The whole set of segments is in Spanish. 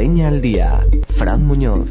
Guareña al día. Fran Muñoz.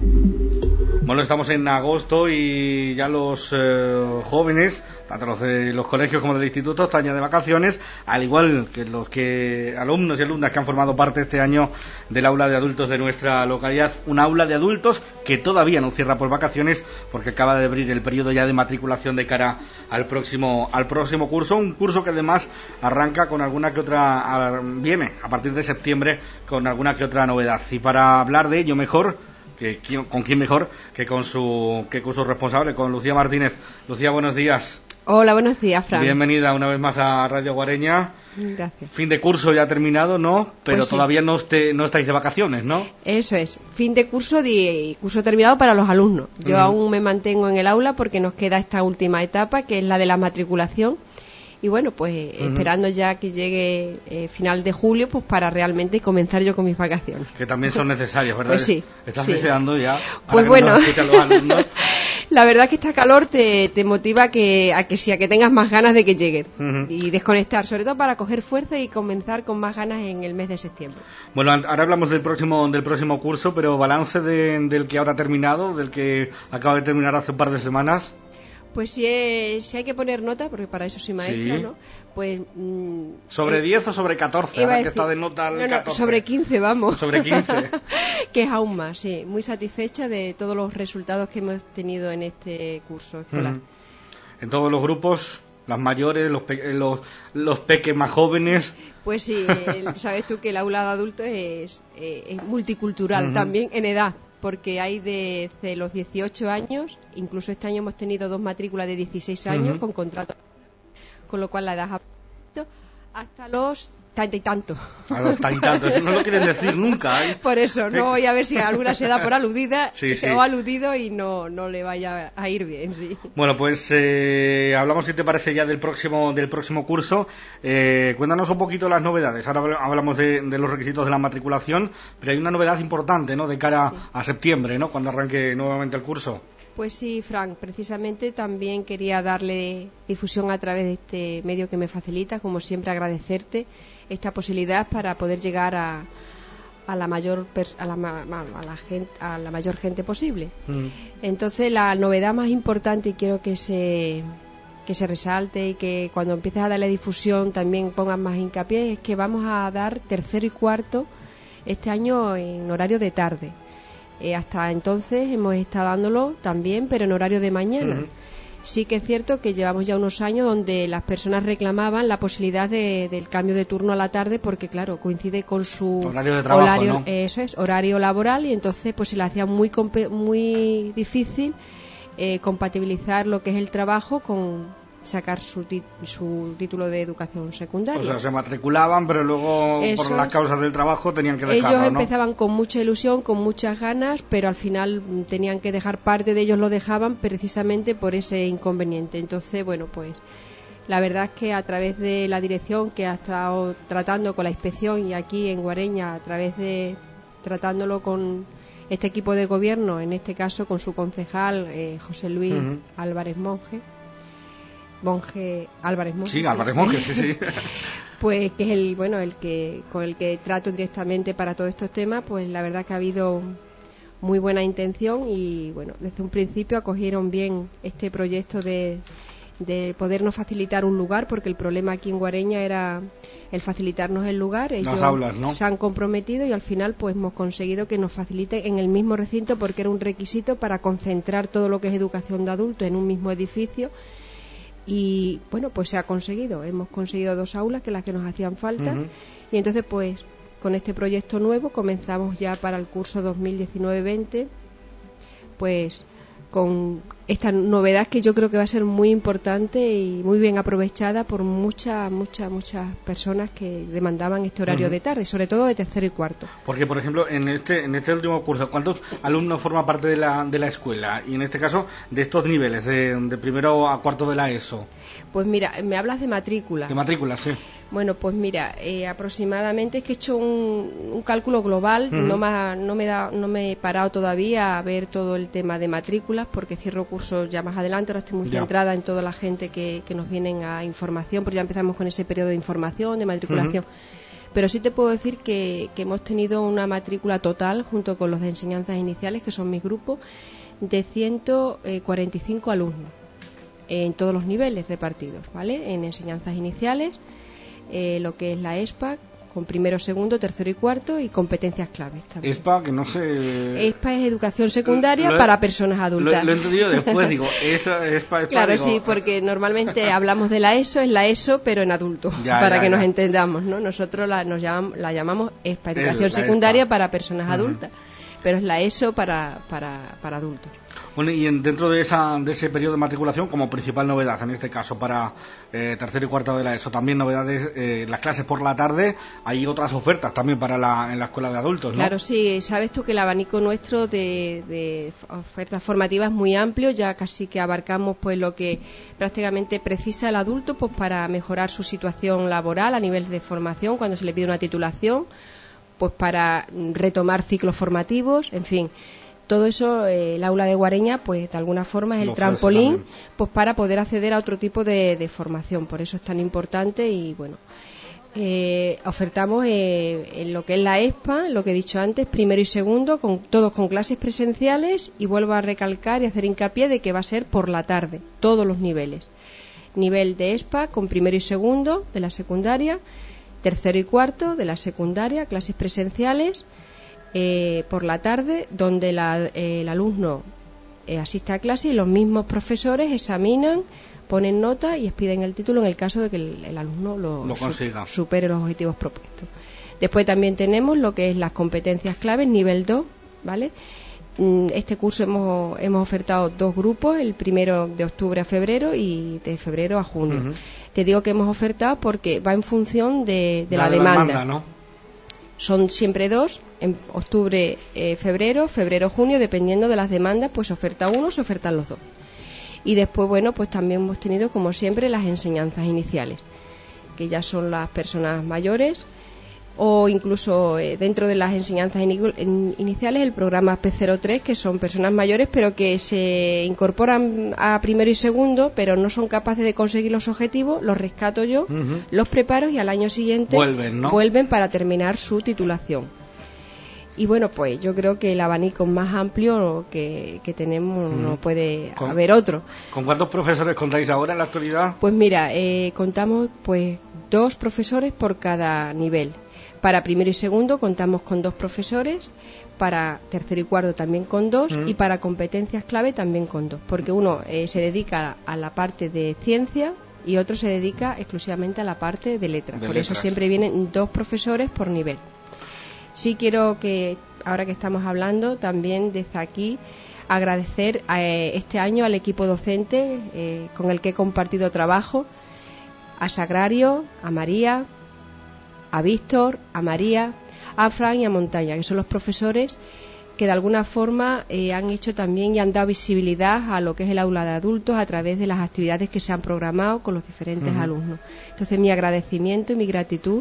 Bueno, estamos en agosto y ya los jóvenes, tanto los de los colegios como del instituto, están ya de vacaciones, al igual que los alumnos y alumnas que han formado parte este año del aula de adultos de nuestra localidad. Un aula de adultos que todavía no cierra por vacaciones porque acaba de abrir el periodo ya de matriculación de cara al próximo curso. Un curso que además arranca con alguna que otra, viene a partir de septiembre con alguna que otra novedad. Y para hablar de ello mejor, ¿con quién mejor que con su responsable, con Lucía Martínez? Lucía, buenos días. Hola, buenos días, Fran. Bienvenida una vez más a Radio Guareña. Gracias. Fin de curso ya terminado, ¿no? Pero pues sí, todavía no estáis de vacaciones, ¿no? Eso es, fin de curso terminado para los alumnos. Yo aún me mantengo en el aula porque nos queda esta última etapa, que es la de la matriculación. Y bueno, pues esperando ya que llegue final de julio, pues para realmente comenzar yo con mis vacaciones. Que también son necesarias, ¿verdad? Pues sí. ¿Estás sí. deseando ya? Pues bueno, los alumnos. La verdad que esta calor te motiva a que tengas más ganas de que llegue y desconectar, sobre todo para coger fuerza y comenzar con más ganas en el mes de septiembre. Bueno, ahora hablamos del próximo curso, pero balance del que ahora ha terminado, del que acaba de terminar hace un par de semanas. Pues si hay que poner nota, porque para eso soy maestra, sí, ¿no? Pues ¿sobre 10 o sobre 14? Ahora que está de nota el 14. Sobre 15, vamos. Sobre 15. Que es aún más, sí. Muy satisfecha de todos los resultados que hemos tenido en este curso escolar. En todos los grupos, las mayores, los peques más jóvenes. Pues sí, sabes tú que el aula de adultos es multicultural, también en edad. Porque hay desde los 18 años, incluso este año hemos tenido 2 matrículas de 16 años con contrato, con lo cual la edad ha hasta los tanto y tanto. A los tanto y tanto, eso no lo quieren decir nunca, ¿eh? Por eso, no voy a ver si alguna se da por aludida sí. o aludido y no le vaya a ir bien, sí. Bueno, pues hablamos, si te parece, ya del próximo curso. Cuéntanos un poquito las novedades. Ahora hablamos de los requisitos de la matriculación, pero hay una novedad importante, ¿no? De cara a septiembre, ¿no? Cuando arranque nuevamente el curso. Pues sí, Frank, precisamente también quería darle difusión a través de este medio que me facilita, como siempre agradecerte esta posibilidad para poder llegar a la mayor gente posible. Entonces, la novedad más importante, y quiero que se resalte y que cuando empieces a darle difusión también pongan más hincapié, es que vamos a dar tercero y cuarto este año en horario de tarde. Hasta entonces hemos estado dándolo también, pero en horario de mañana. Sí que es cierto que llevamos ya unos años donde las personas reclamaban la posibilidad del cambio de turno a la tarde porque, claro, coincide con su horario de trabajo, ¿no? Eso es, horario laboral, y entonces pues se le hacía muy difícil compatibilizar lo que es el trabajo con sacar su título de educación secundaria. O sea, se matriculaban, pero luego por las causas del trabajo tenían que dejarlo, ellos ¿no? Empezaban con mucha ilusión, con muchas ganas, pero al final tenían que dejar, parte de ellos lo dejaban precisamente por ese inconveniente. Entonces, bueno, pues la verdad es que a través de la dirección que ha estado tratando con la inspección y aquí en Guareña, a través de tratándolo con este equipo de gobierno, en este caso con su concejal José Luis Álvarez Monje. Álvarez Monge. Sí, Álvarez Monge, sí. Pues que es con el que trato directamente para todos estos temas, pues la verdad que ha habido muy buena intención y bueno, desde un principio acogieron bien este proyecto de podernos facilitar un lugar, porque el problema aquí en Guareña era el facilitarnos el lugar. Ellos las aulas, ¿no? Se han comprometido y al final pues hemos conseguido que nos faciliten en el mismo recinto, porque era un requisito para concentrar todo lo que es educación de adultos en un mismo edificio. Y bueno, pues se ha conseguido. Hemos conseguido 2 aulas, que las que nos hacían falta. Y entonces pues con este proyecto nuevo comenzamos ya para el curso 2019-20 pues con esta novedad que yo creo que va a ser muy importante y muy bien aprovechada por muchas personas que demandaban este horario de tarde, sobre todo de tercero y cuarto. Porque, por ejemplo, en este último curso, ¿cuántos alumnos forman parte de la escuela? Y en este caso, de estos niveles, de primero a cuarto de la ESO. Pues mira, me hablas de matrícula. De matrícula, sí. Bueno, pues mira, aproximadamente, es que he hecho un cálculo global, no me he parado todavía a ver todo el tema de matrículas, porque cierro cursos ya más adelante. Ahora estoy muy centrada en toda la gente que nos vienen a información, porque ya empezamos con ese periodo de información, de matriculación. pero sí te puedo decir que hemos tenido una matrícula total, junto con los de enseñanzas iniciales, que son mis grupos, de 145 alumnos, en todos los niveles repartidos, ¿vale? En enseñanzas iniciales, lo que es la ESPA, con primero, segundo, tercero y cuarto, y competencias claves también. ESPA, que no sé... ESPA es educación secundaria para personas adultas. Lo he entendido después, digo, ESPA... Claro, digo... sí, porque normalmente hablamos de la ESO, es la ESO, pero en adultos, para que nos entendamos, ¿no? Nosotros la llamamos ESPA, educación secundaria ESPA. Para personas adultas, pero es la ESO para adultos. Bueno, y dentro de ese periodo de matriculación, como principal novedad, en este caso para tercero y cuarto de la ESO, también novedades, las clases por la tarde, hay otras ofertas también en la escuela de adultos, ¿no? Claro, sí, sabes tú que el abanico nuestro de ofertas formativas es muy amplio, ya casi que abarcamos pues lo que prácticamente precisa el adulto pues para mejorar su situación laboral a nivel de formación cuando se le pide una titulación, pues para retomar ciclos formativos, en fin. Todo eso, el aula de Guareña, pues de alguna forma es el trampolín pues para poder acceder a otro tipo de formación. Por eso es tan importante y bueno, ofertamos en lo que es la ESPA, lo que he dicho antes, primero y segundo, todos con clases presenciales, y vuelvo a recalcar y hacer hincapié de que va a ser por la tarde, todos los niveles. Nivel de ESPA con primero y segundo de la secundaria, tercero y cuarto de la secundaria, clases presenciales, por la tarde, donde el alumno asiste a clase y los mismos profesores examinan, ponen nota y expiden el título en el caso de que el alumno lo consiga, supere los objetivos propuestos. Después también tenemos lo que es las competencias claves, nivel 2, ¿vale? Este curso hemos ofertado 2 grupos, el primero de octubre a febrero y de febrero a junio. Te digo que hemos ofertado porque va en función de la demanda, ¿no? Son siempre 2, en octubre, febrero, junio, dependiendo de las demandas, pues se oferta uno, se ofertan los 2. Y después, bueno, pues también hemos tenido, como siempre, las enseñanzas iniciales, que ya son las personas mayores, o incluso dentro de las enseñanzas iniciales el programa P03, que son personas mayores, pero que se incorporan a primero y segundo, pero no son capaces de conseguir los objetivos, los rescato yo, los preparo y al año siguiente vuelven para terminar su titulación. Y bueno, pues yo creo que el abanico más amplio que tenemos no puede haber otro. ¿Con cuántos profesores contáis ahora en la actualidad? Pues mira, contamos pues 2 profesores por cada nivel. Para primero y segundo contamos con 2 profesores, para tercero y cuarto también con 2 y para competencias clave también con 2, porque uno se dedica a la parte de ciencia y otro se dedica exclusivamente a la parte de letras. Por eso siempre vienen 2 profesores por nivel. Sí quiero que, ahora que estamos hablando, también desde aquí agradecer este año al equipo docente con el que he compartido trabajo, a Sagrario, a María, a Víctor, a María, a Fran y a Montaña, que son los profesores que de alguna forma han hecho también y han dado visibilidad a lo que es el aula de adultos a través de las actividades que se han programado con los diferentes alumnos. Entonces mi agradecimiento y mi gratitud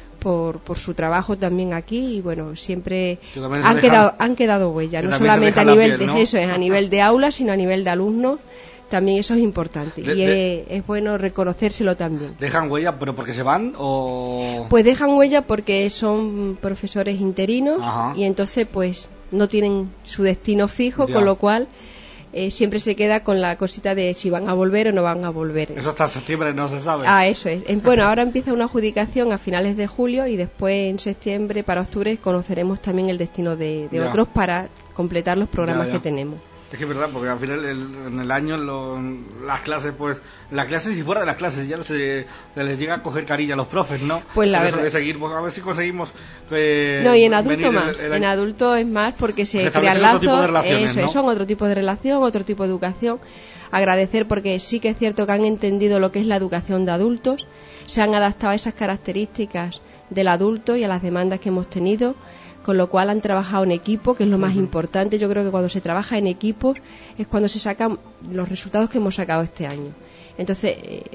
por su trabajo también aquí, y bueno, siempre han quedado huella, no solamente a nivel de eso, es a nivel de aula, sino a nivel de alumnos. También eso es importante y es bueno reconocérselo también. ¿Dejan huella pero porque se van o...? Pues dejan huella porque son profesores interinos y entonces pues no tienen su destino fijo, con lo cual siempre se queda con la cosita de si van a volver o no van a volver. Eso hasta septiembre no se sabe. Eso es. Bueno, ahora empieza una adjudicación a finales de julio y después en septiembre, para octubre, conoceremos también el destino de otros para completar los programas que tenemos. Es que es verdad, porque al final en el año las clases, pues, las clases y fuera de las clases ya se les llega a coger carilla a los profes, ¿no? Pues la verdad. De seguir, pues, a ver si conseguimos. No, y en adulto más. En adulto es más porque se crean lazos. Eso, son otro tipo de relación, otro tipo de educación. Agradecer porque sí que es cierto que han entendido lo que es la educación de adultos, se han adaptado a esas características del adulto y a las demandas que hemos tenido, con lo cual han trabajado en equipo, que es lo más importante. Yo creo que cuando se trabaja en equipo es cuando se sacan los resultados que hemos sacado este año. Entonces,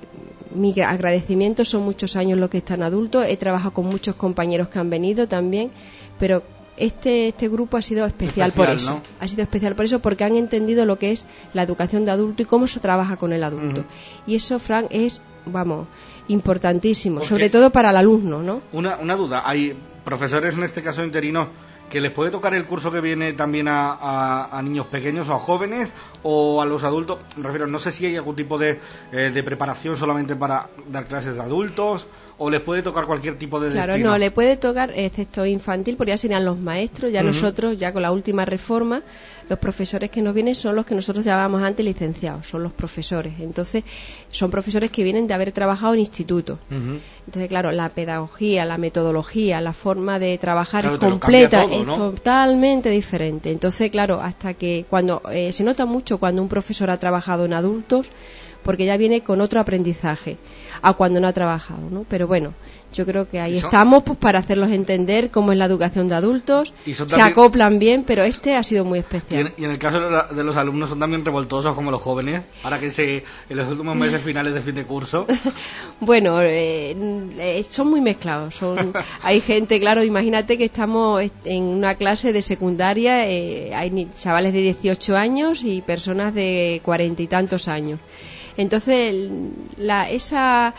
mi agradecimiento, son muchos años los que están adultos, he trabajado con muchos compañeros que han venido también, pero este grupo ha sido especial por eso, ¿no? Ha sido especial por eso, porque han entendido lo que es la educación de adulto y cómo se trabaja con el adulto. Y eso, Fran, es, vamos, Importantísimo, Porque sobre todo para el alumno, ¿no? Una duda, hay profesores en este caso interinos que les puede tocar el curso que viene también a niños pequeños o a jóvenes o a los adultos. Me refiero, no sé si hay algún tipo de preparación solamente para dar clases de adultos o les puede tocar cualquier tipo de Claro, destino. no, le puede tocar excepto infantil, porque ya serían los maestros, ya nosotros, ya con la última reforma, los profesores que nos vienen son los que nosotros llamábamos antes licenciados, son los profesores. Entonces, son profesores que vienen de haber trabajado en institutos. Entonces, claro, la pedagogía, la metodología, la forma de trabajar es completa, todo, ¿no? es totalmente diferente. Entonces, claro, hasta que cuando se nota mucho cuando un profesor ha trabajado en adultos, porque ya viene con otro aprendizaje a cuando no ha trabajado, ¿no? Pero bueno, yo creo que ahí estamos pues para hacerlos entender cómo es la educación de adultos, se acoplan bien, pero este ha sido muy especial. Y en el caso de los alumnos son también revoltosos como los jóvenes, para que en los últimos meses finales de fin de curso. Bueno, son muy mezclados. Hay gente, claro, imagínate que estamos en una clase de secundaria, hay chavales de 18 años y personas de 40 y tantos años. Entonces, esa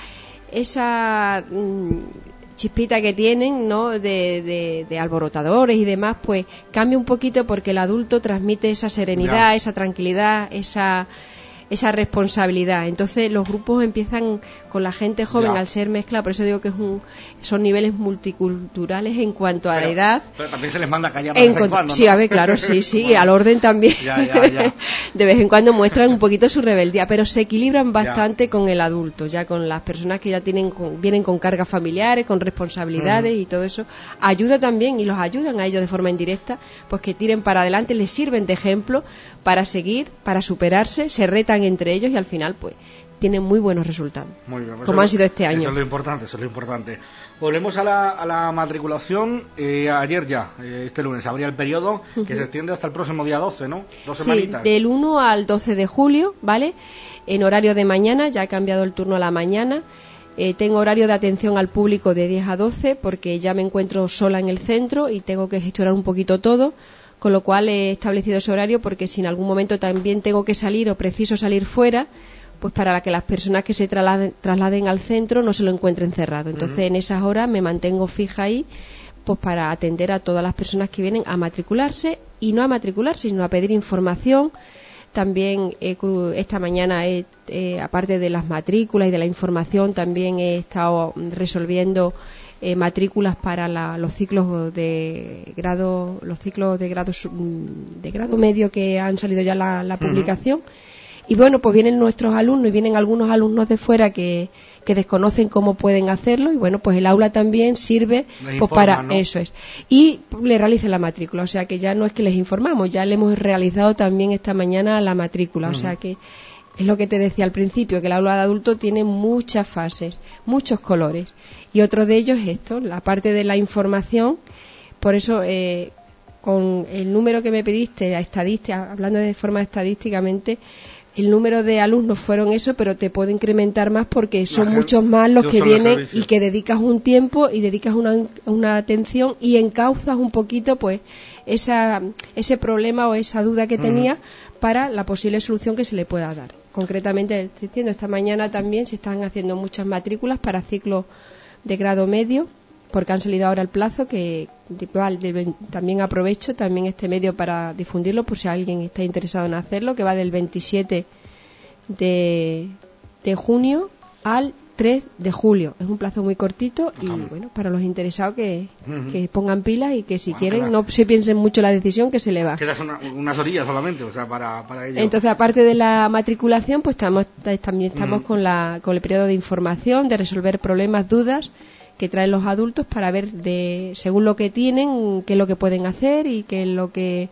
chispita que tienen, ¿no?, de alborotadores y demás, pues cambia un poquito porque el adulto transmite esa serenidad, esa tranquilidad, esa responsabilidad. Entonces los grupos empiezan con la gente joven al ser mezcla, por eso digo que son niveles multiculturales en cuanto a la edad. Pero también se les manda a callar de vez en cuando, ¿no? Sí, a ver, claro, sí, bueno, al orden también. Ya. De vez en cuando muestran un poquito su rebeldía, pero se equilibran bastante con el adulto, ya con las personas que ya vienen con cargas familiares, con responsabilidades y todo eso. Ayuda también y los ayudan a ellos de forma indirecta, pues que tiren para adelante, les sirven de ejemplo para seguir, para superarse, se retan entre ellos y al final pues tienen muy buenos resultados, muy bien, pues como han sido este año. Eso es lo importante. Volvemos a la matriculación. Ayer ya, este lunes, abría el periodo que se extiende hasta el próximo día 12, ¿no? 2 semanitas. Sí, del 1 al 12 de julio, ¿vale? En horario de mañana, ya he cambiado el turno a la mañana. Tengo horario de atención al público de 10 a 12 porque ya me encuentro sola en el centro y tengo que gestionar un poquito todo, con lo cual he establecido ese horario porque si en algún momento también tengo que salir o preciso salir fuera, pues para que las personas que se trasladen al centro no se lo encuentren cerrado. Entonces en esas horas me mantengo fija ahí, pues para atender a todas las personas que vienen a matricularse y no a matricularse, sino a pedir información. También esta mañana, aparte de las matrículas y de la información, también he estado resolviendo matrículas para los ciclos de grado medio que han salido ya la publicación. Y bueno, pues vienen nuestros alumnos y vienen algunos alumnos de fuera que desconocen cómo pueden hacerlo y bueno, pues el aula también sirve pues para, ¿no? Eso es. Y le realicen la matrícula, o sea que ya no es que les informamos, ya le hemos realizado también esta mañana la matrícula, o sea que es lo que te decía al principio, que el aula de adulto tiene muchas fases, muchos colores y otro de ellos es esto, la parte de la información. Por eso con el número que me pediste, la estadística, hablando de forma estadísticamente, el número de alumnos fueron eso, pero te puedo incrementar más porque son muchos más los que vienen y que dedicas un tiempo y dedicas una atención y encauzas un poquito pues ese problema o esa duda que tenía para la posible solución que se le pueda dar. Concretamente, estoy diciendo, esta mañana también se están haciendo muchas matrículas para ciclos de grado medio, porque han salido ahora el plazo, que igual también aprovecho también este medio para difundirlo por si alguien está interesado en hacerlo, que va del 27 de junio al 3 de julio. Es un plazo muy cortito y bueno, para los interesados que pongan pilas y que si quieren no se piensen mucho la decisión que se le va. Quedas unas orillas solamente, o sea, para ello. Entonces, aparte de la matriculación, pues también estamos con el periodo de información, de resolver problemas, dudas que traen los adultos para ver según lo que tienen, qué es lo que pueden hacer y qué es lo que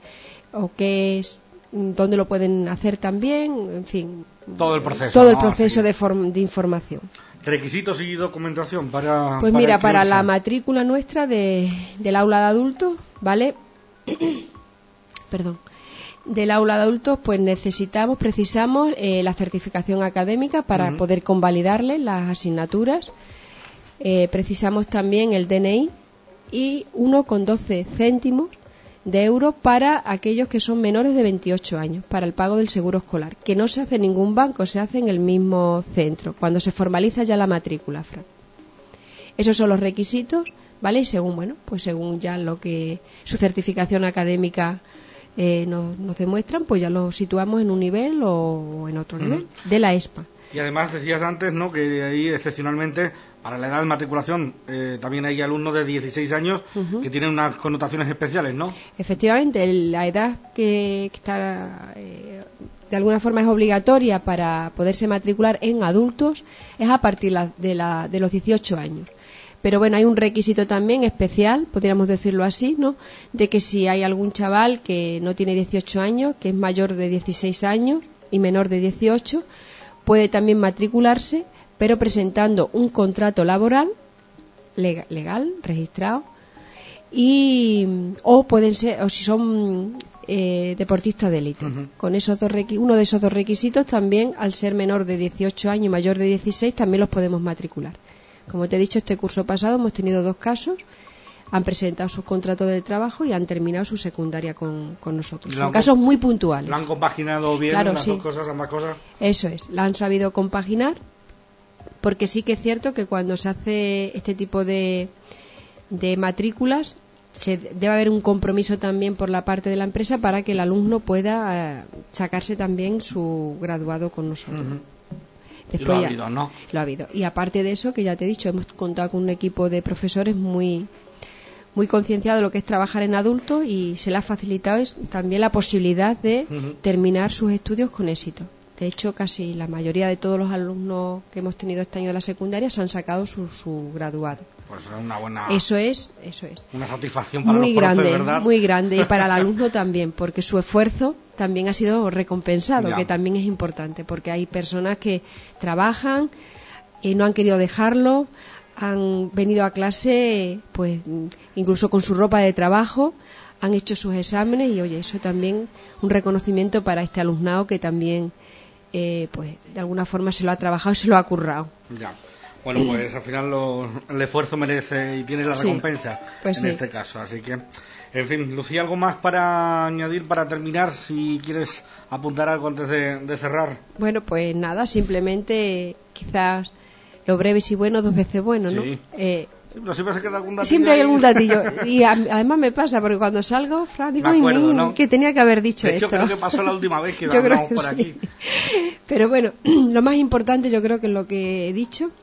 dónde lo pueden hacer también, en fin, todo el proceso de información. Requisitos y documentación para pues mira, para la matrícula nuestra del aula de adultos, ¿vale? Perdón. Del aula de adultos, pues precisamos la certificación académica para poder convalidarle las asignaturas. Precisamos también el DNI y 1,12 céntimos de euros para aquellos que son menores de 28 años, para el pago del seguro escolar, que no se hace en ningún banco, se hace en el mismo centro, cuando se formaliza ya la matrícula, Fran. Esos son los requisitos, ¿vale? Y según ya lo que su certificación académica nos demuestran, pues ya lo situamos en un nivel o en otro nivel de la ESPA. Y además decías antes, ¿no?, que ahí excepcionalmente para la edad de matriculación también hay alumnos de 16 años que tienen unas connotaciones especiales, ¿no? Efectivamente, la edad que está de alguna forma es obligatoria para poderse matricular en adultos es a partir de los 18 años. Pero bueno, hay un requisito también especial, podríamos decirlo así, ¿no?, de que si hay algún chaval que no tiene 18 años, que es mayor de 16 años y menor de 18, puede también matricularse, pero presentando un contrato laboral legal, registrado, o pueden ser, o si son deportistas de élite. Con esos uno de esos dos requisitos también, al ser menor de 18 años y mayor de 16, también los podemos matricular. Como te he dicho, este curso pasado hemos tenido 2 casos, han presentado sus contratos de trabajo y han terminado su secundaria con nosotros. Son casos muy puntuales. ¿Lo han compaginado bien, claro, las sí. dos cosas, ambas cosas? Eso es, la han sabido compaginar, porque sí que es cierto que cuando se hace este tipo de matrículas debe haber un compromiso también por la parte de la empresa para que el alumno pueda sacarse también su graduado con nosotros. Después y lo ha habido, ¿no? Lo ha habido. Y aparte de eso, que ya te he dicho, hemos contado con un equipo de profesores muy concienciado de lo que es trabajar en adultos, y se le ha facilitado también la posibilidad de terminar sus estudios con éxito. De hecho, casi la mayoría de todos los alumnos que hemos tenido este año de la secundaria se han sacado su graduado. Pues es una buena... Eso es. Una satisfacción para muy los profes, grande, ¿verdad? muy grande. Y para el alumno también, porque su esfuerzo también ha sido recompensado, que también es importante, porque hay personas que trabajan y no han querido dejarlo, han venido a clase pues incluso con su ropa de trabajo, han hecho sus exámenes, y oye, eso también un reconocimiento para este alumnado que también pues de alguna forma se lo ha trabajado y se lo ha currado. Ya. Bueno, pues al final el esfuerzo merece y tiene la recompensa en este caso. Así que, en fin, Lucía, ¿algo más para añadir, para terminar? Si quieres apuntar algo antes de cerrar. Bueno, pues nada, simplemente quizás lo breve y bueno, 2 veces bueno, ¿no? Sí. Pero siempre se queda algún datillo. Siempre hay algún datillo. Y además me pasa, porque cuando salgo, Fran, digo, ¿no?, que tenía que haber dicho esto. De hecho, creo que pasó la última vez que hablamos por aquí. Pero bueno, lo más importante yo creo que es lo que he dicho,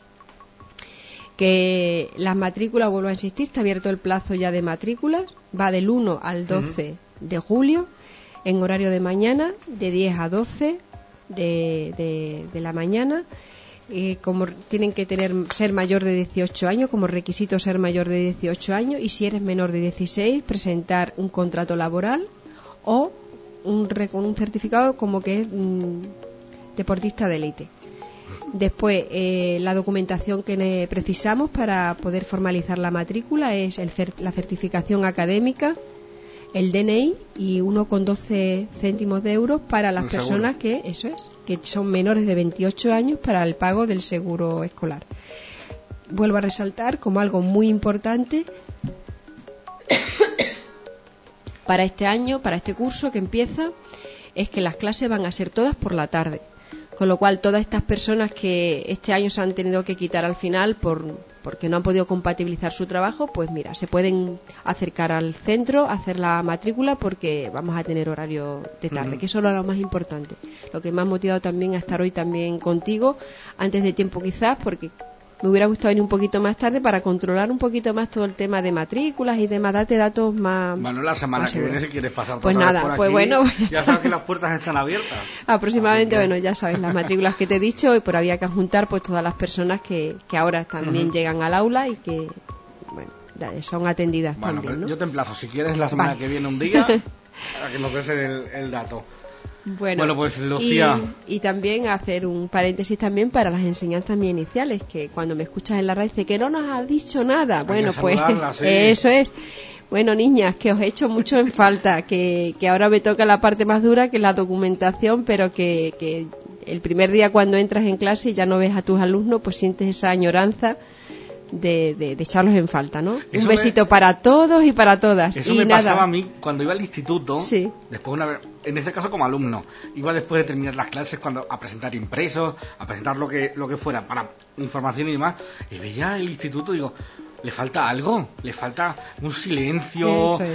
que las matrículas, vuelvo a insistir, está abierto el plazo ya de matrículas, va del 1 al 12 de julio, en horario de mañana, de 10 a 12 de la mañana. Como tienen que ser mayor de 18 años, como requisito ser mayor de 18 años, y si eres menor de 16, presentar un contrato laboral o un certificado como que es deportista de élite. Después, la documentación que precisamos para poder formalizar la matrícula es la certificación académica, el DNI y 1,12 céntimos de euros para las personas que son menores de 28 años, para el pago del seguro escolar. Vuelvo a resaltar como algo muy importante para este año, para este curso que empieza, es que las clases van a ser todas por la tarde. Con lo cual, todas estas personas que este año se han tenido que quitar al final porque no han podido compatibilizar su trabajo, pues mira, se pueden acercar al centro, hacer la matrícula, porque vamos a tener horario de tarde, que eso es lo más importante. Lo que me ha motivado también a estar hoy también contigo, antes de tiempo quizás, porque me hubiera gustado venir un poquito más tarde para controlar un poquito más todo el tema de matrículas y demás, darte datos más... Bueno, la semana que viene, si quieres pasar pues nada, por aquí, pues bueno, ya sabes que las puertas están abiertas. Aproximadamente, bueno, ya sabes, las matrículas que te he dicho, y por había que juntar pues todas las personas que ahora también llegan al aula y que, bueno, son atendidas también, pues ¿no? Yo te emplazo, si quieres, la semana que viene un día, para que nos des el dato. Bueno, pues Lucía. Y también hacer un paréntesis también para las enseñanzas mías iniciales, que cuando me escuchas en la radio dice que no nos has dicho nada. Bueno, pues sí. Eso es. Bueno, niñas, que os he hecho mucho en falta, que ahora me toca la parte más dura, que es la documentación, pero que el primer día cuando entras en clase y ya no ves a tus alumnos, pues sientes esa añoranza de echarlos en falta, ¿no? Eso Un besito para todos y para todas. Eso y me nada. pasaba a mí cuando iba al instituto, Sí. después una vez, en este caso como alumno, iba después de terminar las clases a presentar impresos, a presentar lo que fuera para información y demás, y veía el instituto y digo, le falta algo, le falta un silencio, Eso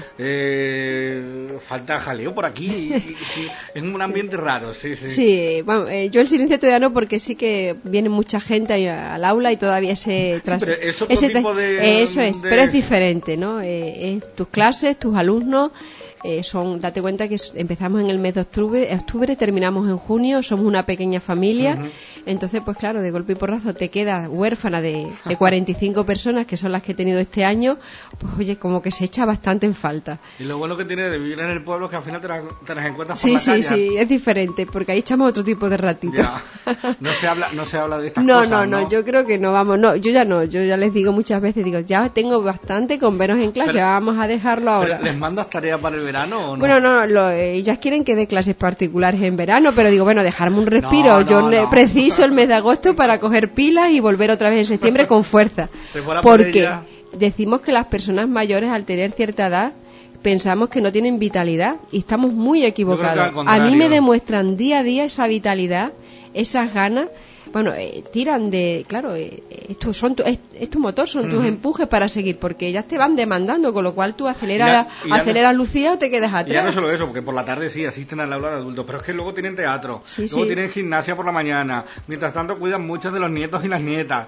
falta jaleo por aquí, sí, es un ambiente raro, sí. Sí, bueno, yo el silencio todavía no, porque sí que viene mucha gente al aula y todavía pero es otro tipo de... Eso es, pero es diferente, ¿no? Tus clases, tus alumnos... date cuenta que empezamos en el mes de octubre, terminamos en junio, somos una pequeña familia, entonces pues claro, de golpe y porrazo te quedas huérfana de 45 personas, que son las que he tenido este año, pues oye, como que se echa bastante en falta. Y lo bueno que tiene de vivir en el pueblo es que al final te las encuentras por la calle. Sí, es diferente, porque ahí echamos otro tipo de ratito. Ya. No se habla de estas cosas, No, yo creo que no, vamos, yo ya les digo muchas veces, ya tengo bastante con veros en clase, vamos a dejarlo ahora. ¿Les mandas tareas para el verano o no? Bueno, ellas quieren que dé clases particulares en verano, pero digo, bueno, dejarme un respiro. Yo preciso el mes de agosto para coger pilas y volver otra vez en septiembre con fuerza. Porque decimos que las personas mayores, al tener cierta edad, pensamos que no tienen vitalidad y estamos muy equivocados. A mí me demuestran día a día esa vitalidad, esas ganas. Bueno, tiran de, claro, es tu motor, son tus empujes para seguir, porque ellas te van demandando, con lo cual tú aceleras Lucía o te quedas atrás. Y ya no solo eso, porque por la tarde sí asisten al aula de adultos, pero es que luego tienen teatro, luego tienen gimnasia por la mañana, mientras tanto cuidan muchos de los nietos y las nietas.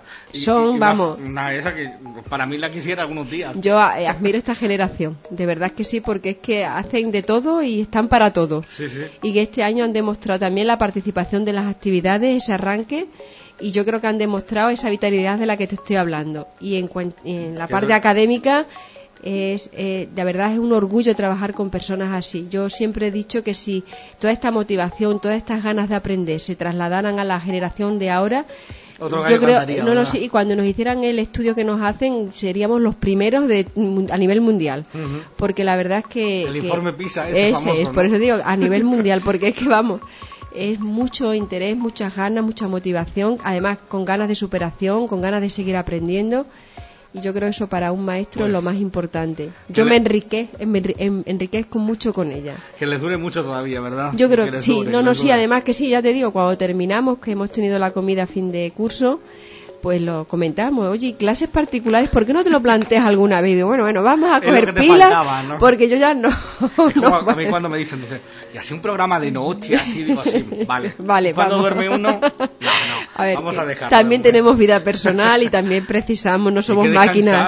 Esa que para mí la quisiera algunos días. Yo admiro esta generación, de verdad que sí, porque es que hacen de todo y están para todo. Sí. Y que este año han demostrado también la participación de las actividades, ese arranque, y yo creo que han demostrado esa vitalidad de la que te estoy hablando. Y en la parte académica, de verdad es un orgullo trabajar con personas así. Yo siempre he dicho que si toda esta motivación, todas estas ganas de aprender se trasladaran a la generación de ahora, yo creo, y cuando nos hicieran el estudio que nos hacen, seríamos los primeros a nivel mundial. Porque la verdad es que... El informe PISA ese famoso, es, por eso digo, a nivel mundial, porque es que vamos... Es mucho interés, muchas ganas, mucha motivación, además con ganas de superación, con ganas de seguir aprendiendo, y yo creo eso para un maestro es lo más importante. Yo me enriquezco mucho con ella. Que les dure mucho todavía, ¿verdad? Yo creo que sí, además que sí, ya te digo, cuando terminamos, que hemos tenido la comida a fin de curso, pues lo comentamos, oye, clases particulares, ¿por qué no te lo planteas alguna vez? Y digo, bueno, vamos a coger pilas, ¿no? Porque yo ya no. A mí cuando me dicen, y así un programa de noche, así digo, sí, vale. Cuando duerme uno, no, a ver, vamos a dejarlo. También tenemos vida personal y también precisamos, no somos máquinas,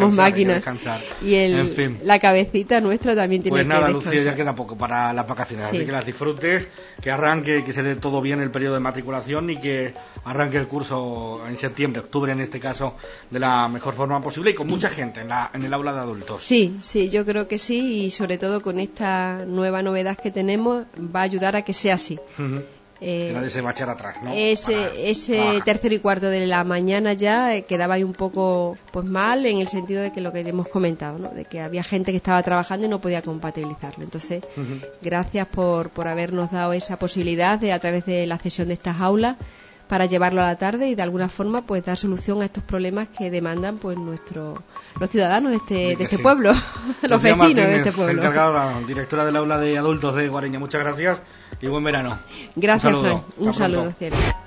Y en fin. la cabecita nuestra también tiene que descansar. Pues nada, Lucía, ya queda poco para las vacaciones, así que las disfrutes, que arranque, que se dé todo bien el periodo de matriculación y que arranque el curso en septiembre, octubre en este caso, de la mejor forma posible y con mucha gente en el aula de adultos. Sí, yo creo que sí, y sobre todo con esta nueva novedad que tenemos va a ayudar a que sea así. Era de ese marchar atrás, ¿no? Ese tercero y cuarto de la mañana ya quedaba ahí un poco pues mal, en el sentido de que lo que hemos comentado, ¿no? De que había gente que estaba trabajando y no podía compatibilizarlo. Entonces, gracias por habernos dado esa posibilidad de, a través de la cesión de estas aulas, para llevarlo a la tarde y de alguna forma pues dar solución a estos problemas que demandan pues los ciudadanos de este pueblo, los vecinos Martínez, de este pueblo. Encargada, directora del aula de adultos de Guareña, muchas gracias y buen verano. Gracias, Fran. Un saludo, cielo.